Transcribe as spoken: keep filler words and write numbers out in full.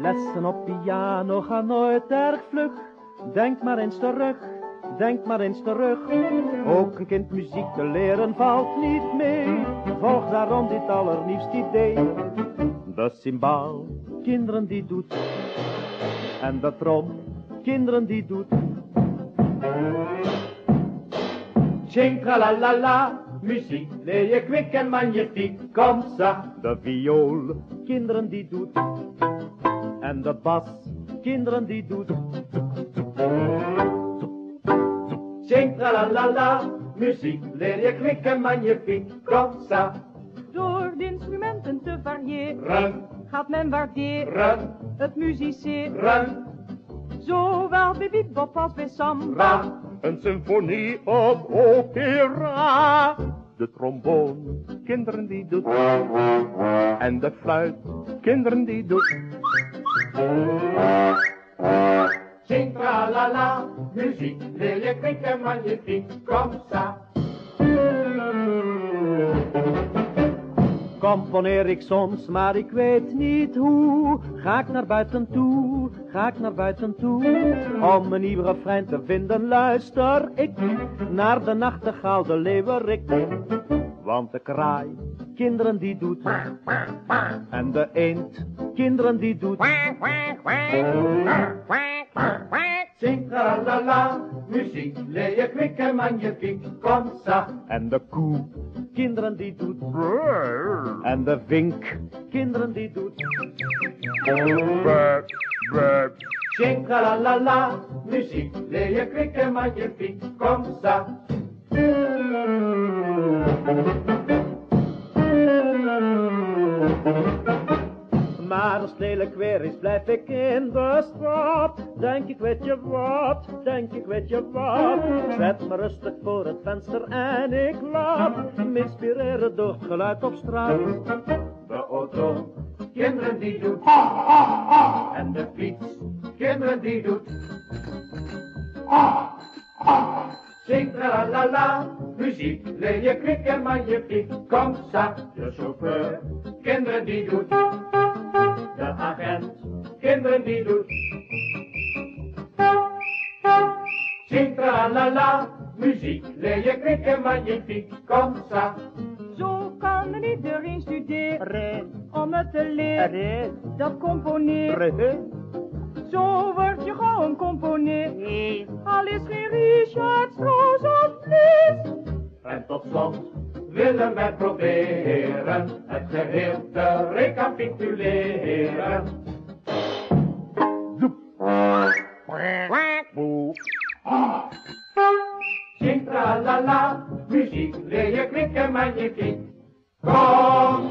Lessen op piano gaan nooit erg vlug. Denk maar eens terug, denk maar eens terug. Ook een kind muziek te leren valt niet mee. Volg daarom dit allernieuwst idee. De cymbaal, kinderen die doet. En de trom, kinderen die doet. Tjinka la la la, muziek leer je kwik en magnifiek. Kom sa, de viool, kinderen die doet. En de bas, kinderen die doet. Tjinka la la la, muziek leer je kwik en magnifiek. Kom sa. Door de instrumenten te variëren gaat men waarderen het musiceren. Zowel bij bebop als bij samba. Een symfonie of opera. De tromboon, kinderen die doet. En de fluit, kinderen die doet. Zing tra la la, muziek leer je kwik en magnifiek. Kom sa. Componeer ik soms, maar ik weet niet hoe. Ga ik naar buiten toe, ga ik naar buiten toe. Om een nieuw refrein te vinden luister ik naar de nachtegaal, de leeuwerik. Want de kraai, kinderen die doet. En de eend, kinderen die doet. Zing la la la, muziek leer je kwik en magnifiek. Kom sa. En de koe, kinderen die doet. En de vink, kinderen die doet. Zing la la la, muziek leer je kwik en magnifiek. Kom sa. Maar als het lelijk weer is, blijf ik in de stad. Denk ik weet je wat, denk ik weet je wat. Zet me rustig voor het venster en ik laat me inspireren door het geluid op straat. De auto, kinderen die doet. En de fiets, kinderen die doet. Zing la la la, muziek leer je kwik en magnifiek. Kom sa, de chauffeur, kinderen die doet. De agent, kinderen die doet. Zing la la la, muziek leer je kwik en magnifiek. Kom sa. Zo kan iedereen studeren om het te leren, dat componeren. Zo word je gauw een componist, al is geen Richard Strauss of Liszt. En tot slot willen wij proberen het geheel te recapituleren. Zing tra la la, muziek leer je kwik en magnifiek. Kom